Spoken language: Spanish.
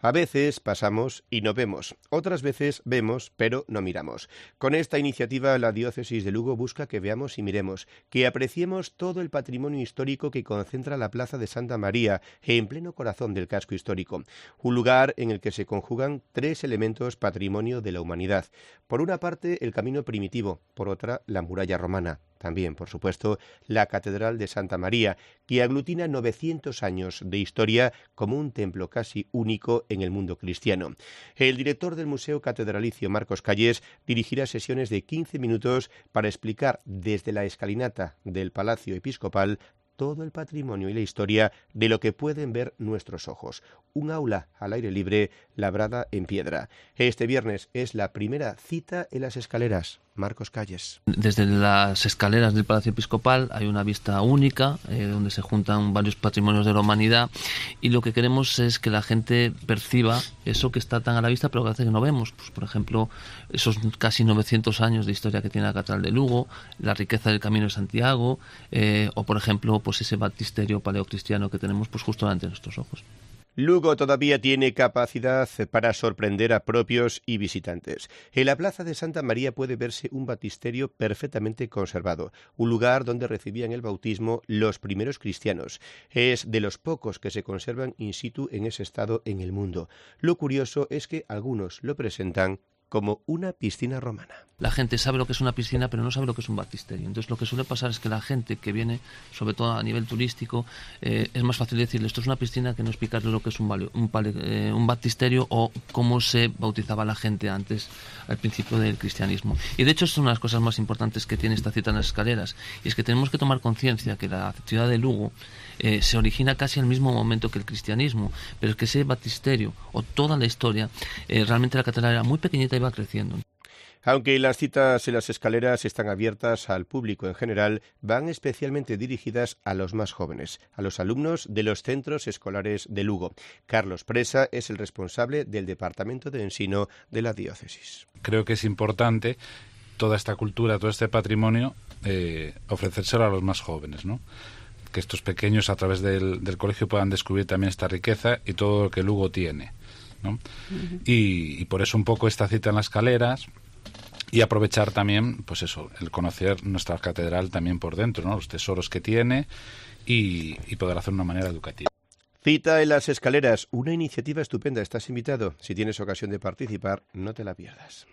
A veces pasamos y no vemos, otras veces vemos pero no miramos. Con esta iniciativa la Diócesis de Lugo busca que veamos y miremos, que apreciemos todo el patrimonio histórico que concentra la Plaza de Santa María, en pleno corazón del casco histórico. Un lugar en el que se conjugan tres elementos patrimonio de la humanidad. Por una parte, el camino primitivo, por otra, la muralla romana. También, por supuesto, la Catedral de Santa María, que aglutina 900 años de historia como un templo casi único en el mundo cristiano. El director del Museo Catedralicio, Marcos Calles, dirigirá sesiones de 15 minutos para explicar desde la escalinata del Palacio Episcopal todo el patrimonio y la historia de lo que pueden ver nuestros ojos. Un aula al aire libre labrada en piedra. Este viernes es la primera cita en las escaleras. Marcos Calles. Desde las escaleras del Palacio Episcopal hay una vista única donde se juntan varios patrimonios de la humanidad y lo que queremos es que la gente perciba eso que está tan a la vista pero que a veces no vemos. Pues, por ejemplo, esos casi 900 años de historia que tiene la Catedral de Lugo, la riqueza del Camino de Santiago o, por ejemplo, pues ese baptisterio paleocristiano que tenemos pues justo delante de nuestros ojos. Lugo todavía tiene capacidad para sorprender a propios y visitantes. En la Plaza de Santa María puede verse un baptisterio perfectamente conservado, un lugar donde recibían el bautismo los primeros cristianos. Es de los pocos que se conservan in situ en ese estado en el mundo. Lo curioso es que algunos lo presentan como una piscina romana. La gente sabe lo que es una piscina, pero no sabe lo que es un baptisterio. Entonces lo que suele pasar es que la gente que viene, sobre todo a nivel turístico, es más fácil decirle esto es una piscina que no explicarle lo que es un baptisterio o cómo se bautizaba la gente antes, al principio del cristianismo. Y de hecho es una de las cosas más importantes que tiene esta cita en las escaleras, y es que tenemos que tomar conciencia que la ciudad de Lugo se origina casi al mismo momento que el cristianismo, pero es que ese baptisterio o toda la historia, realmente la catedral era muy pequeñita y va creciendo. Aunque las citas en las escaleras están abiertas al público en general, van especialmente dirigidas a los más jóvenes, a los alumnos de los centros escolares de Lugo. Carlos Presa es el responsable del Departamento de Ensino de la Diócesis. Creo que es importante toda esta cultura, todo este patrimonio, ofrecérselo a los más jóvenes, ¿no? Que estos pequeños a través del colegio puedan descubrir también esta riqueza y todo lo que Lugo tiene, ¿no? Uh-huh. Y por eso un poco esta cita en las escaleras y aprovechar también, pues eso, el conocer nuestra catedral también por dentro, ¿no? Los tesoros que tiene y poder hacerlo de una manera educativa. Cita en las escaleras, una iniciativa estupenda. Estás invitado. Si tienes ocasión de participar, no te la pierdas.